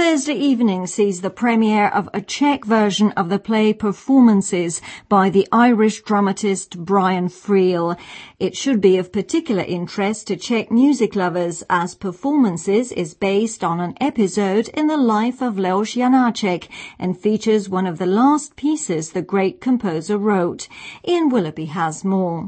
Thursday evening sees the premiere of a Czech version of the play Performances by the Irish dramatist Brian Friel. It should be of particular interest to Czech music lovers, as Performances is based on an episode in the life of Leoš Janáček and features one of the last pieces the great composer wrote. Ian Willoughby has more.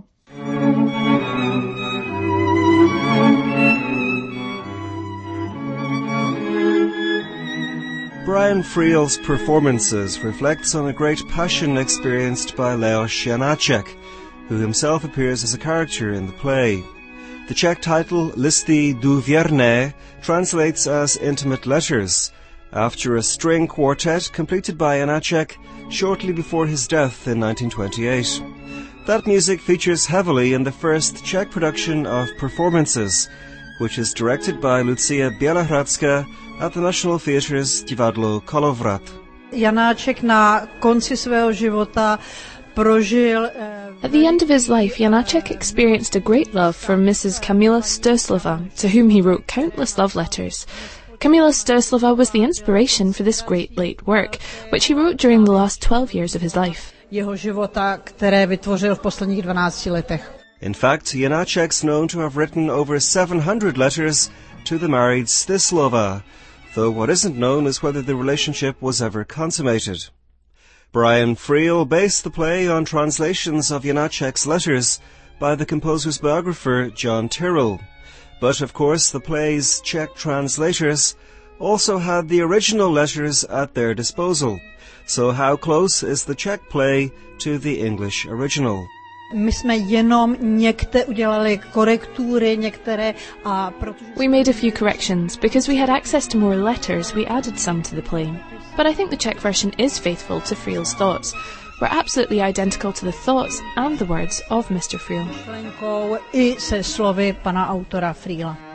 Brian Friel's Performances reflects on a great passion experienced by Leoš Janáček, who himself appears as a character in the play. The Czech title, Listy důvěrné, translates as Intimate Letters, after a string quartet completed by Janáček shortly before his death in 1928. That music features heavily in the first Czech production of Performances, which is directed by Lucia Bělohradská at the National Theatre's Divadlo Kolovrat. Janáček na konci svého života prožil... At the end of his life, Janáček experienced a great love for Mrs. Kamila Střeslova, to whom he wrote countless love letters. Kamila Střeslova was the inspiration for this great late work, which he wrote during the last 12 years of his life. Jeho života, které vytvořil v posledních 12 letech. In fact, Janáček's known to have written over 700 letters to the married Stislova, though what isn't known is whether the relationship was ever consummated. Brian Friel based the play on translations of Janáček's letters by the composer's biographer John Tyrrell. But, of course, the play's Czech translators also had the original letters at their disposal. So how close is the Czech play to the English original? My jsme jenom udělali korektury některé a protože... We made a few corrections. Because we had access to more letters, we added some to the play. But I think the Czech version is faithful to Friel's thoughts. We're absolutely identical to the thoughts and the words of Mr. Friel. I se slovy pana autora Friela.